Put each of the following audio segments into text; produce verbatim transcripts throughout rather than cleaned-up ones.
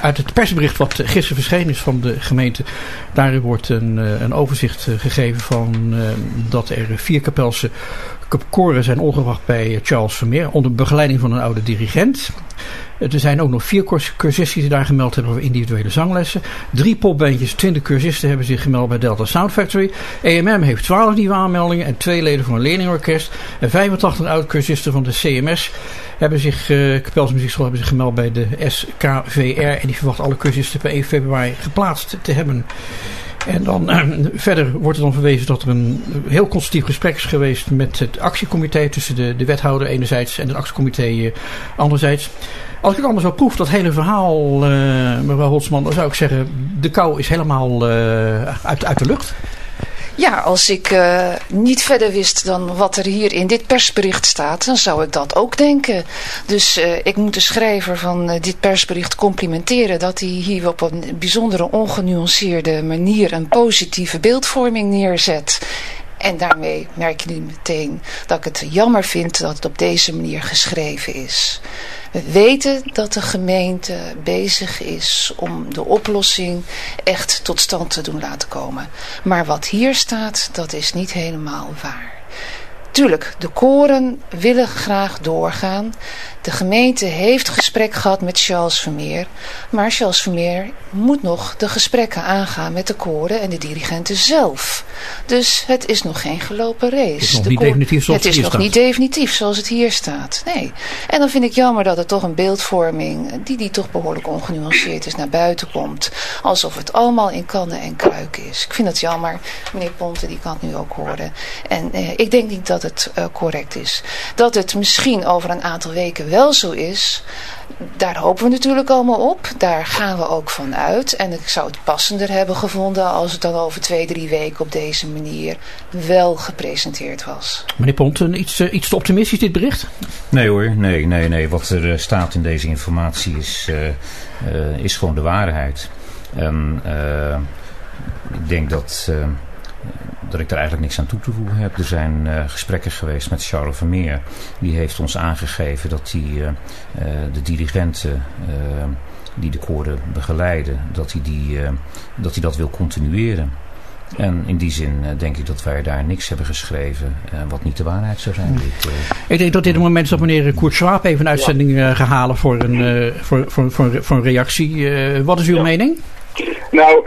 uit het persbericht wat gisteren verschenen is van de gemeente. Daarin wordt een, een overzicht gegeven van uh, dat er vier kapelse koren zijn ondergebracht bij Charles Vermeer onder begeleiding van een oude dirigent. Er zijn ook nog vier cursisten die daar gemeld hebben voor individuele zanglessen. Drie popbandjes, twintig cursisten hebben zich gemeld bij Delta Sound Factory. E M M heeft twaalf nieuwe aanmeldingen en twee leden van een leerlingorkest. En vijfentachtig oud-cursisten van de C M S hebben zich, uh, Kapelse Muziekschool hebben zich gemeld bij de S K V R. En die verwachten alle cursisten per één februari geplaatst te hebben. En dan uh, verder wordt er dan verwezen dat er een heel constructief gesprek is geweest met het actiecomité tussen de, de wethouder enerzijds en het actiecomité uh, anderzijds. Als ik het allemaal zo proef, dat hele verhaal, uh, mevrouw Holtsman, dan zou ik zeggen, de kou is helemaal uh, uit, uit de lucht. Ja, als ik uh, niet verder wist dan wat er hier in dit persbericht staat, dan zou ik dat ook denken. Dus uh, ik moet de schrijver van uh, dit persbericht complimenteren dat hij hier op een bijzondere ongenuanceerde manier een positieve beeldvorming neerzet. En daarmee merk je nu meteen dat ik het jammer vind dat het op deze manier geschreven is. We weten dat de gemeente bezig is om de oplossing echt tot stand te doen laten komen. Maar wat hier staat, dat is niet helemaal waar. Tuurlijk, de koren willen graag doorgaan. De gemeente heeft gesprek gehad met Charles Vermeer. Maar Charles Vermeer moet nog de gesprekken aangaan met de koren en de dirigenten zelf. Dus het is nog geen gelopen race. Het is nog, de niet, definitief zoals het is nog niet definitief zoals het hier staat. Nee. En dan vind ik jammer dat er toch een beeldvorming, die, die toch behoorlijk ongenuanceerd is, naar buiten komt. Alsof het allemaal in kannen en kruiken is. Ik vind het jammer. Meneer Ponte, die kan het nu ook horen. En eh, ik denk niet dat het uh, correct is. Dat het misschien over een aantal weken wel zo is, daar hopen we natuurlijk allemaal op. Daar gaan we ook van uit. En ik zou het passender hebben gevonden als het dan over twee, drie weken op deze manier wel gepresenteerd was. Meneer Ponten, iets, uh, iets te optimistisch dit bericht? Nee hoor, nee, nee, nee. Wat er uh, staat in deze informatie is, uh, uh, is gewoon de waarheid. En uh, ik denk dat... Uh, dat ik daar eigenlijk niks aan toe te voegen heb. Er zijn uh, gesprekken geweest met Charles Vermeer. Die heeft ons aangegeven dat hij uh, uh, de dirigenten uh, die de koren begeleiden, dat hij, die, uh, dat hij dat wil continueren. En in die zin uh, denk ik dat wij daar niks hebben geschreven uh, wat niet de waarheid zou zijn. Dit, uh, ik denk dat dit een moment is dat meneer Koert Swaap even een uitzending uh, gaat halen voor een, uh, voor, voor, voor, voor een reactie. Uh, wat is uw ja. mening? Nou, uh,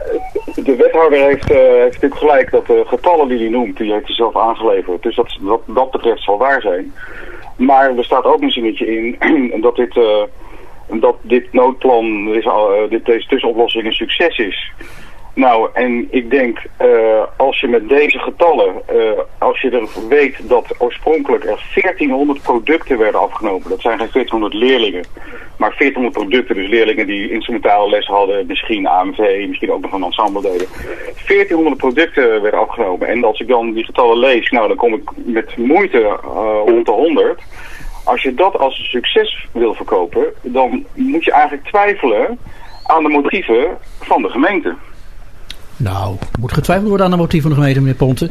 de wethouder heeft, uh, heeft natuurlijk gelijk dat de getallen die hij noemt, die heeft hij zelf aangeleverd. Dus dat, wat dat betreft zal waar zijn. Maar er staat ook een zinnetje in dat dit, uh, dat dit noodplan, dit, uh, dit, deze tussenoplossing een succes is. Nou, en ik denk, uh, als je met deze getallen, uh, als je er weet dat oorspronkelijk er veertienhonderd producten werden afgenomen. Dat zijn geen veertienhonderd leerlingen, maar veertienhonderd producten. Dus leerlingen die instrumentale les hadden, misschien A M V, misschien ook nog een ensemble deden. veertienhonderd producten werden afgenomen. En als ik dan die getallen lees, nou dan kom ik met moeite uh, rond de honderd. Als je dat als een succes wil verkopen, dan moet je eigenlijk twijfelen aan de motieven van de gemeente. Nou, moet getwijfeld worden aan de motief van de gemeente, meneer Ponte?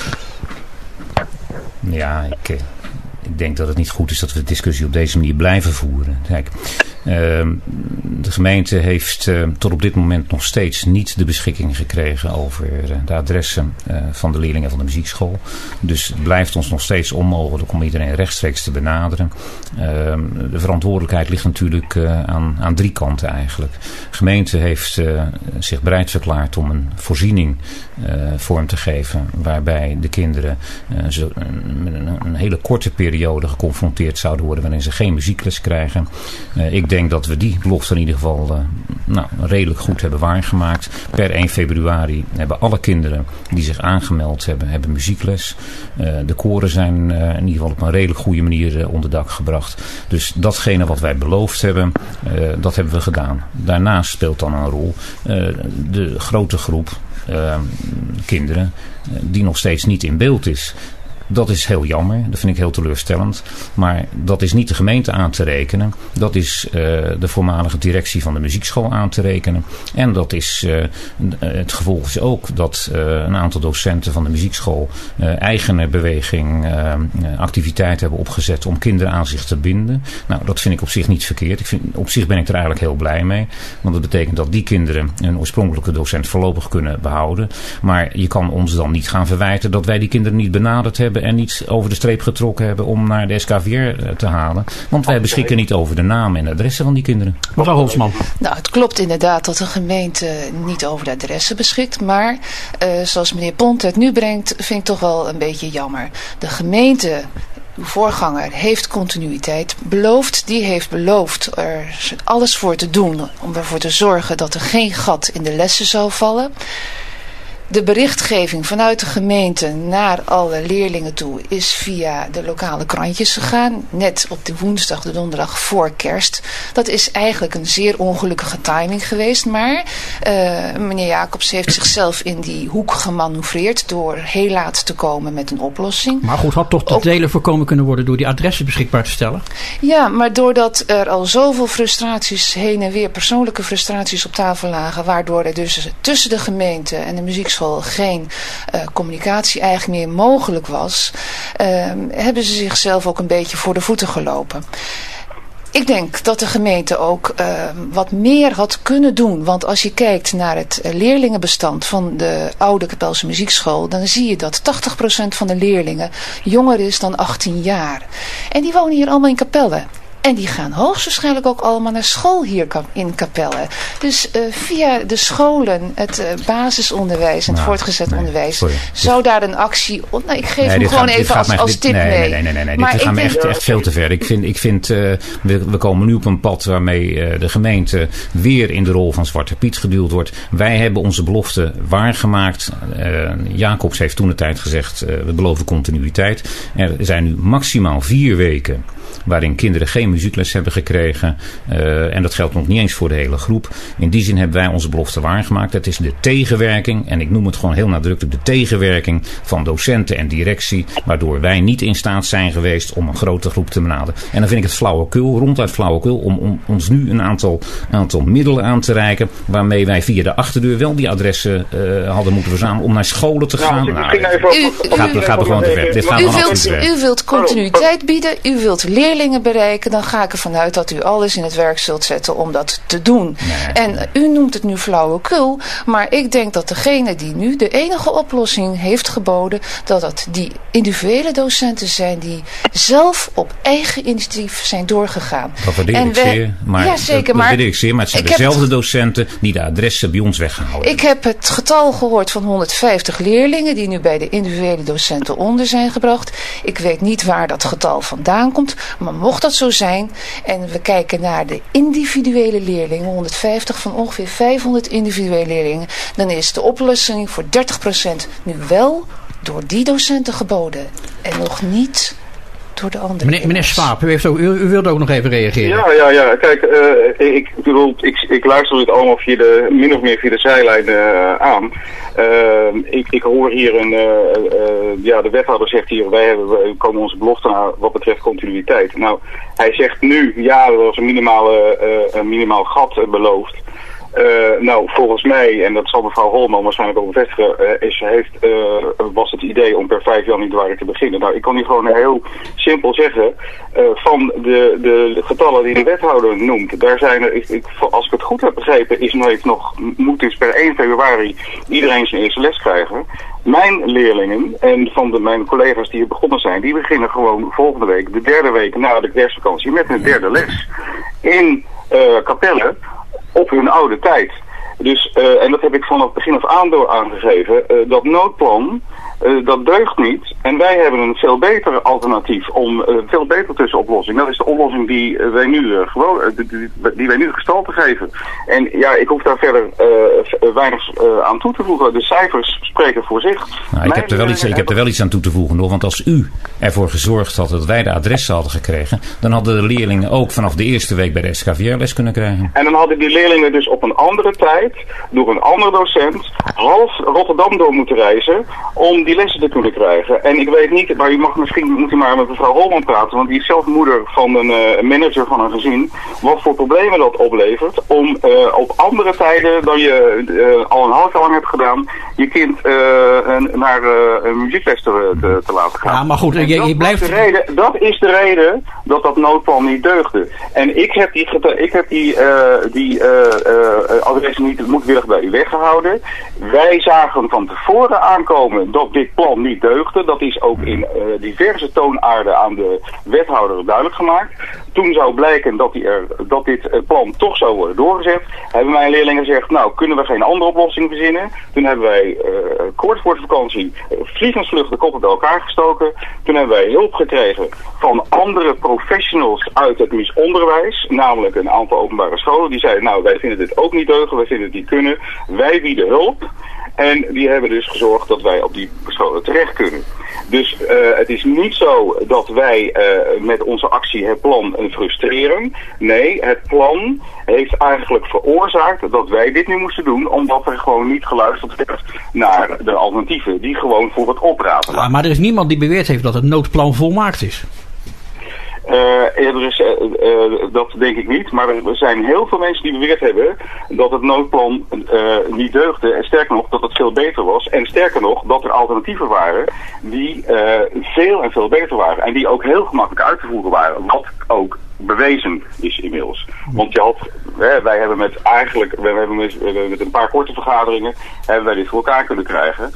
Ja, ik, ik denk dat het niet goed is dat we de discussie op deze manier blijven voeren. Kijk, uh, de gemeente heeft uh, tot op dit moment nog steeds niet de beschikking gekregen over uh, de adressen uh, van de leerlingen van de muziekschool. Dus het blijft ons nog steeds onmogelijk om iedereen rechtstreeks te benaderen. Uh, de verantwoordelijkheid ligt natuurlijk uh, aan, aan drie kanten eigenlijk. De gemeente heeft uh, zich bereid verklaard om een voorziening uh, vorm te geven waarbij de kinderen uh, zo, met een, een hele korte periode geconfronteerd zouden worden waarin ze geen muziekles krijgen. Uh, ik denk dat we die belofte in ieder geval uh, nou, redelijk goed hebben waargemaakt. Per één februari hebben alle kinderen die zich aangemeld hebben, hebben muziekles. Uh, de koren zijn uh, in ieder geval op een redelijk goede manier uh, onder dak gebracht. Dus datgene wat wij beloofd hebben, uh, dat hebben we gedaan. Daarnaast speelt dan een rol uh, de grote groep uh, kinderen uh, die nog steeds niet in beeld is. Dat is heel jammer. Dat vind ik heel teleurstellend. Maar dat is niet de gemeente aan te rekenen. Dat is uh, de voormalige directie van de muziekschool aan te rekenen. En dat is uh, het gevolg is ook dat uh, een aantal docenten van de muziekschool uh, eigen beweging uh, activiteiten hebben opgezet om kinderen aan zich te binden. Nou, dat vind ik op zich niet verkeerd. Ik vind, op zich ben ik er eigenlijk heel blij mee. Want dat betekent dat die kinderen hun oorspronkelijke docent voorlopig kunnen behouden. Maar je kan ons dan niet gaan verwijten dat wij die kinderen niet benaderd hebben en niet over de streep getrokken hebben om naar de S K V R te halen. Want wij beschikken niet over de namen en adressen van die kinderen. Mevrouw Holsman. Nou, het klopt inderdaad dat de gemeente niet over de adressen beschikt. Maar uh, zoals meneer Pont het nu brengt, vind ik toch wel een beetje jammer. De gemeente, uw voorganger, heeft continuïteit beloofd. Die heeft beloofd er alles voor te doen om ervoor te zorgen dat er geen gat in de lessen zou vallen. De berichtgeving vanuit de gemeente naar alle leerlingen toe is via de lokale krantjes gegaan. Net op de woensdag, de donderdag voor kerst. Dat is eigenlijk een zeer ongelukkige timing geweest. Maar uh, meneer Jacobs heeft zichzelf in die hoek gemanoeuvreerd door heel laat te komen met een oplossing. Maar goed, had toch de delen voorkomen kunnen worden door die adressen beschikbaar te stellen? Ja, maar doordat er al zoveel frustraties heen en weer, persoonlijke frustraties op tafel lagen, waardoor er dus tussen de gemeente en de muziekschool geen uh, communicatie eigenlijk meer mogelijk was, uh, hebben ze zichzelf ook een beetje voor de voeten gelopen. Ik denk dat de gemeente ook uh, wat meer had kunnen doen. Want als je kijkt naar het uh, leerlingenbestand van de oude Kapelse muziekschool, dan zie je dat tachtig procent van de leerlingen jonger is dan achttien jaar. En die wonen hier allemaal in Capelle. En die gaan hoogstwaarschijnlijk ook allemaal naar school hier in Capelle. Dus uh, via de scholen, het uh, basisonderwijs en het nou, voortgezet nee, onderwijs, sorry. zou daar een actie... Nou, ik geef nee, hem gewoon gaat, even als, echt, als dit, tip nee, mee. Nee, nee, nee. nee. Dit gaat me echt, echt veel te ver. Ik vind, ik vind uh, we, we komen nu op een pad waarmee uh, de gemeente weer in de rol van Zwarte Piet geduwd wordt. Wij hebben onze belofte waargemaakt. Uh, Jacobs heeft toen de tijd gezegd, uh, we beloven continuïteit. Er zijn nu maximaal vier weken waarin kinderen geen muziekles hebben gekregen. Uh, en dat geldt nog niet eens voor de hele groep. In die zin hebben wij onze belofte waargemaakt. Het is de tegenwerking, en ik noem het gewoon heel nadrukkelijk, de tegenwerking van docenten en directie, waardoor wij niet in staat zijn geweest om een grote groep te benaderen. En dan vind ik het flauwekul, ronduit flauwekul, om, om ons nu een aantal, aantal middelen aan te reiken, waarmee wij via de achterdeur wel die adressen uh, hadden moeten verzamelen om naar scholen te gaan. Nou, nou, gaat, gaat, gaat er gewoon te ver. Dit gaat u, wilt, u wilt continuïteit bieden, u wilt leerlingen bereiken, dan ga ik ervan uit dat u alles in het werk zult zetten om dat te doen. Nee, en nee. U noemt het nu flauwekul, maar ik denk dat degene die nu de enige oplossing heeft geboden, dat dat die individuele docenten zijn die zelf op eigen initiatief zijn doorgegaan. Dat waardeer en ik we, zeer, maar, ja, zeker, dat, maar, dat waardeer ik zeer, maar het zijn dezelfde het, docenten die de adressen bij ons weggehouden. Ik heb het getal gehoord van honderdvijftig leerlingen die nu bij de individuele docenten onder zijn gebracht. Ik weet niet waar dat getal vandaan komt, maar mocht dat zo zijn en we kijken naar de individuele leerlingen, honderdvijftig van ongeveer vijfhonderd individuele leerlingen, dan is de oplossing voor dertig procent nu wel door die docenten geboden en nog niet door de andere. Meneer, meneer Swaap, u, heeft ook, u, u wilde ook nog even reageren. Ja, ja, ja. Kijk, uh, ik bedoel, ik, ik luister dit allemaal via de, min of meer via de zijlijn uh, aan. Uh, ik, ik hoor hier een, uh, uh, ja, de wethouder zegt hier, wij hebben, we komen onze belofte naar wat betreft continuïteit. Nou, hij zegt nu, ja, er was een minimale, uh, een minimaal gat uh, beloofd. Uh, nou, volgens mij, en dat zal mevrouw Holman waarschijnlijk ook bevestigen, uh, is, heeft, uh, was het idee om per vijf januari te beginnen. Nou, ik kan hier gewoon heel simpel zeggen, uh, van de, de getallen die de wethouder noemt, daar zijn er, ik, ik, als ik het goed heb begrepen, is nog, nog, moet dus per één februari iedereen zijn eerste les krijgen. Mijn leerlingen en van de, mijn collega's die hier begonnen zijn, die beginnen gewoon volgende week, de derde week na de kerstvakantie, met een derde les in uh, Capelle, op hun oude tijd. Dus, uh, en dat heb ik vanaf het begin af aan door aangegeven, uh, dat noodplan, uh, dat deugt niet. En wij hebben een veel beter alternatief, om uh, veel beter tussenoplossing. Dat is de oplossing die uh, wij nu uh, gewoon, uh, die, die wij nu gestalte geven. En ja, ik hoef daar verder uh, weinig uh, aan toe te voegen. De cijfers spreken voor zich. Nou, ik, heb er wel iets, ik heb er wel iets aan toe te voegen nog, want als u ervoor gezorgd had dat wij de adressen hadden gekregen, dan hadden de leerlingen ook vanaf de eerste week bij de S K V R les kunnen krijgen. En dan hadden die leerlingen dus op een andere tijd, door een andere docent, half Rotterdam door moeten reizen, om die lessen te kunnen krijgen. En ik weet niet, maar u mag misschien moet u maar met mevrouw Holman praten, want die is zelf moeder van een uh, manager van een gezin, wat voor problemen dat oplevert om uh, op andere tijden dan je uh, al een half jaar lang hebt gedaan, je kind uh, naar uh, een muziekles te, te, te laten gaan. Ja, maar goed, je, dat, je blijft... is de reden, dat is de reden dat dat noodplan niet deugde. En ik heb die, ik heb die, uh, die uh, uh, adressen niet moedwillig bij u weggehouden. Wij zagen van tevoren aankomen dat dit plan niet deugde. Dat is ook in uh, diverse toonaarden aan de wethouder duidelijk gemaakt. Toen zou blijken dat, die er, dat dit uh, plan toch zou worden doorgezet. Hebben mijn leerlingen gezegd, nou kunnen we geen andere oplossing verzinnen. Toen hebben wij uh, kort voor de vakantie uh, vliegensvlug de koppen bij elkaar gestoken. Toen hebben wij hulp gekregen van andere professionals uit het onderwijs. Namelijk een aantal openbare scholen. Die zeiden, nou wij vinden dit ook niet deugen, wij vinden het niet kunnen. Wij bieden hulp. En die hebben dus gezorgd dat wij op die scholen terecht kunnen. Dus uh, het is niet zo dat wij uh, met onze actie het plan uh, frustreren. Nee, het plan heeft eigenlijk veroorzaakt dat wij dit nu moesten doen, omdat er gewoon niet geluisterd werd naar de alternatieven die gewoon voor het opraden. Ja, maar er is niemand die beweerd heeft dat het noodplan volmaakt is. Uh, er is, uh, uh, dat denk ik niet, maar er zijn heel veel mensen die beweerd hebben dat het noodplan uh, niet deugde en sterker nog dat het veel beter was en sterker nog dat er alternatieven waren die uh, veel en veel beter waren en die ook heel gemakkelijk uit te voeren waren, wat ook bewezen is inmiddels. Want je had, hè, wij hebben met eigenlijk, we hebben met, we hebben met een paar korte vergaderingen hebben wij dit voor elkaar kunnen krijgen.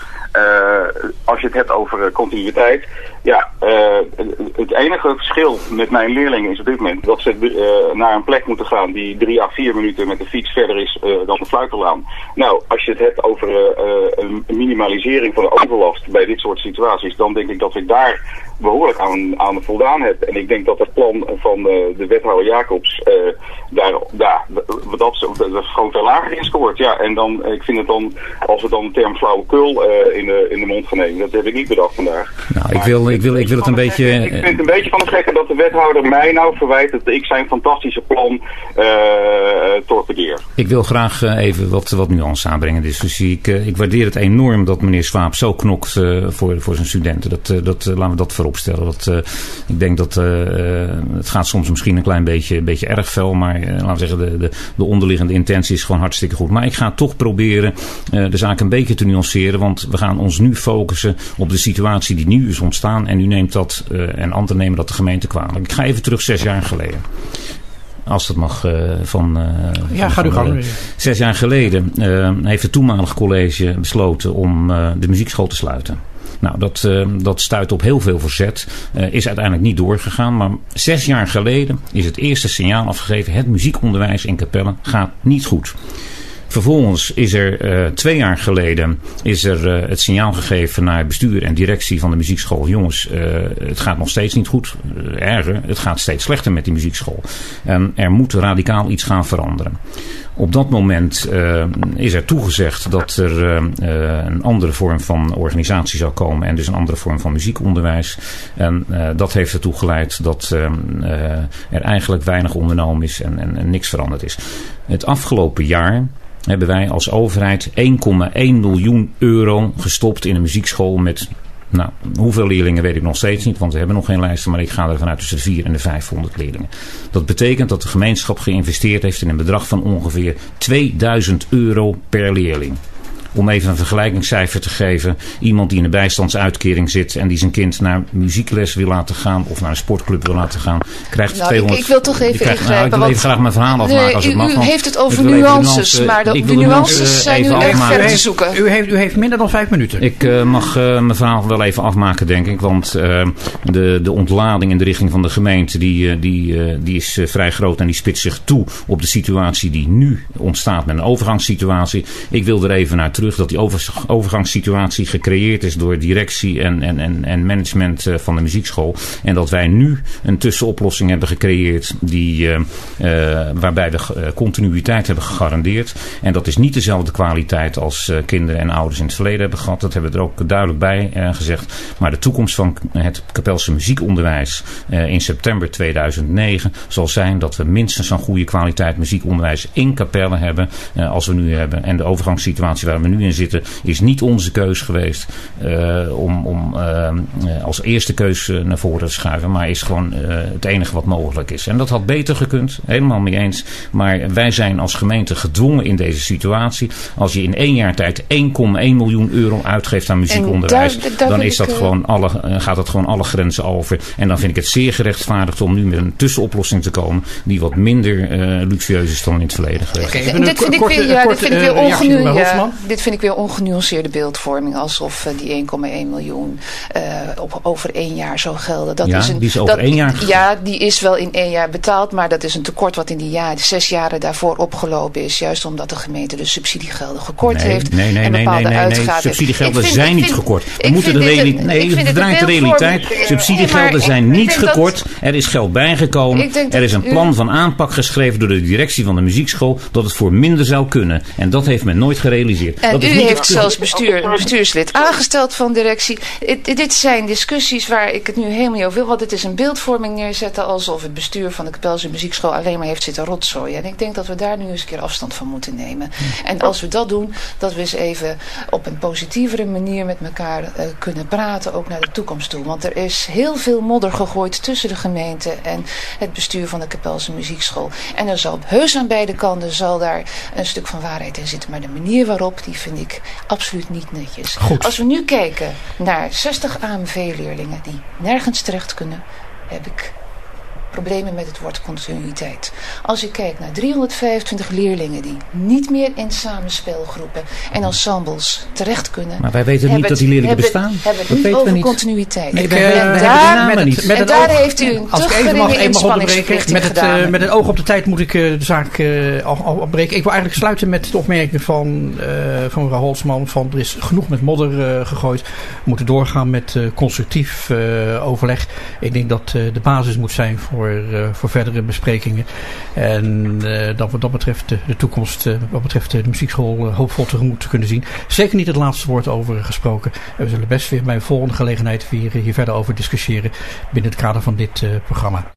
Uh, als je het hebt over uh, continuïteit, ja, uh, het enige verschil met mijn leerlingen is op dit moment dat ze uh, naar een plek moeten gaan die drie à vier minuten met de fiets verder is uh, dan de Fluiterlaan. Nou, als je het hebt over uh, uh, een minimalisering van de overlast bij dit soort situaties, dan denk ik dat ik daar behoorlijk aan, aan voldaan heb. En ik denk dat het plan van uh, de wethouder Jacobs uh, daar, daar dat, dat, dat gewoon te lager in scoort. Ja, en dan, ik vind het dan, als we dan de term flauwekul uh, in, de, in de mond gaan nemen, dat heb ik niet bedacht vandaag. Nou, ik wil, ik wil, ik wil het een beetje... Ik vind het een beetje van het gekke dat de wethouder mij nou verwijt dat ik zijn fantastische plan uh, torpedeer. Ik wil graag uh, even wat, wat nuance aanbrengen in de discussie. Ik, uh, ik waardeer het enorm dat meneer Swaap zo knokt uh, voor, voor zijn studenten. Dat, uh, dat, uh, laten we dat voorop stellen. Dat, uh, ik denk dat uh, uh, het gaat soms misschien een klein beetje, beetje erg fel, maar uh, laten we zeggen de, de, de onderliggende intentie is gewoon hartstikke goed. Maar ik ga toch proberen uh, de zaak een beetje te nuanceren, want we gaan ons nu focussen op de situatie die nu is ontstaan en u neemt dat uh, en anderen nemen dat de gemeente kwalijk. Ik ga even terug zes jaar geleden. Als dat mag uh, van... Uh, ja, ga u gang. Uh, zes jaar geleden uh, heeft het toenmalige college besloten om uh, de muziekschool te sluiten. Nou, dat, uh, dat stuit op heel veel verzet. Uh, is uiteindelijk niet doorgegaan. Maar zes jaar geleden is het eerste signaal afgegeven. Het muziekonderwijs in Capelle gaat niet goed. Vervolgens is er uh, twee jaar geleden is er uh, het signaal gegeven naar bestuur en directie van de muziekschool. Jongens, uh, het gaat nog steeds niet goed. Uh, erger, het gaat steeds slechter met die muziekschool. En er moet radicaal iets gaan veranderen. Op dat moment uh, is er toegezegd dat er uh, uh, een andere vorm van organisatie zou komen. En dus een andere vorm van muziekonderwijs. En uh, dat heeft ertoe geleid dat uh, uh, er eigenlijk weinig ondernomen is en, en, en niks veranderd is. Het afgelopen jaar hebben wij als overheid één komma één miljoen euro gestopt in een muziekschool met... Nou, hoeveel leerlingen weet ik nog steeds niet, want we hebben nog geen lijsten, maar ik ga er vanuit tussen de vier en de vijfhonderd leerlingen. Dat betekent dat de gemeenschap geïnvesteerd heeft in een bedrag van ongeveer tweeduizend euro per leerling. Om even een vergelijkingscijfer te geven. Iemand die in een bijstandsuitkering zit en die zijn kind naar muziekles wil laten gaan of naar een sportclub wil laten gaan, krijgt nou, tweehonderd... Ik, ik wil toch even krijgt, ingrijpen. Nou, ik wil even graag mijn verhaal afmaken nee, als het u, mag. U heeft het over nuances, nuances, maar de, de nuances nuance zijn nu erg ver te zoeken. U heeft, u heeft minder dan vijf minuten. Ik uh, mag uh, mijn verhaal wel even afmaken, denk ik. Want uh, de, de ontlading in de richting van de gemeente, die, uh, die, uh, die is uh, vrij groot en die spitst zich toe op de situatie die nu ontstaat met een overgangssituatie. Ik wil er even naar terug dat die over, overgangssituatie gecreëerd is door directie en, en, en, en management uh, van de muziekschool. En dat wij nu een tussenoplossing hebben gecreëerd die, uh, uh, waarbij we uh, continuïteit hebben gegarandeerd. En dat is niet dezelfde kwaliteit als uh, kinderen en ouders in het verleden hebben gehad. Dat hebben we er ook duidelijk bij uh, gezegd. Maar de toekomst van het Capelse muziekonderwijs uh, in september tweeduizend negen zal zijn dat we minstens zo'n goede kwaliteit muziekonderwijs in Capelle hebben uh, als we nu hebben. En de overgangssituatie waar we nu in zitten, is niet onze keus geweest uh, om, om uh, als eerste keus uh, naar voren te schuiven, maar is gewoon uh, het enige wat mogelijk is. En dat had beter gekund, helemaal mee eens. Maar wij zijn als gemeente gedwongen in deze situatie. Als je in één jaar tijd één komma één miljoen euro uitgeeft aan muziekonderwijs, daar, daar dan is dat gewoon alle, uh, gaat dat gewoon alle grenzen over. En dan vind ik het zeer gerechtvaardigd om nu met een tussenoplossing te komen die wat minder uh, luxueus is dan in het verleden geweest. Okay, dit, dit, vind korte, weer, ja, dit vind ik weer ongenu- uh, ja, dit vind ik weer ongenuanceerde beeldvorming. Alsof uh, die één komma één miljoen uh, op, over één jaar zou gelden. Dat ja, is een, die is over dat, één jaar gegaan. Ja, die is wel in één jaar betaald. Maar dat is een tekort wat in die jaar, de zes jaren daarvoor opgelopen is. Juist omdat de gemeente de subsidiegelden gekort nee, heeft. Nee, nee, en nee, bepaalde nee, nee, uitgaven. nee. Subsidiegelden vind, zijn vind, niet gekort. We ik moeten de realiteit. Nee, het draait de realiteit. Subsidiegelden nee, zijn niet gekort. Dat, er is geld bijgekomen. Er is een plan u, van aanpak geschreven door de directie van de muziekschool dat het voor minder zou kunnen. En dat heeft men nooit gerealiseerd. En dat u is niet heeft het... zelfs bestuur, bestuurslid aangesteld van directie. Dit, dit zijn discussies waar ik het nu helemaal niet over wil. Want het is een beeldvorming neerzetten alsof het bestuur van de Kapelse Muziekschool alleen maar heeft zitten rotzooien. En ik denk dat we daar nu eens een keer afstand van moeten nemen. En als we dat doen, dat we eens even op een positievere manier met elkaar uh, kunnen praten, ook naar de toekomst toe. Want er is heel veel modder gegooid tussen de gemeente en het bestuur van de Kapelse Muziekschool. En er zal heus aan beide kanten zal daar een stuk van waarheid in zitten. Maar de manier waarop, die vind ik absoluut niet netjes. Goed. Als we nu kijken naar zestig A M V-leerlingen die nergens terecht kunnen, heb ik problemen met het woord continuïteit. Als ik kijk naar driehonderdvijfentwintig leerlingen die niet meer in samenspelgroepen en ensembles terecht kunnen. Maar wij weten niet dat die leerlingen hebben, bestaan. Hebben dat het niet weten over we niet. continuïteit. Nee, en wij, en wij daar, met het, met met en een daar oog, heeft u een te geringe inspanningsverplichting met het, gedaan. uh, met een oog op de tijd moet ik uh, de zaak uh, al, al opbreken. Ik wil eigenlijk sluiten met de opmerking van, uh, van mevrouw Holtzman van er is genoeg met modder uh, gegooid. We moeten doorgaan met uh, constructief uh, overleg. Ik denk dat uh, de basis moet zijn voor, uh, voor verdere besprekingen. En uh, dat wat dat betreft de, de toekomst, uh, wat betreft de muziekschool uh, hoopvol tegemoet kunnen zien. Zeker niet het laatste woord over gesproken. En we zullen best weer bij een volgende gelegenheid weer hier verder over discussiëren binnen het kader van dit uh, programma.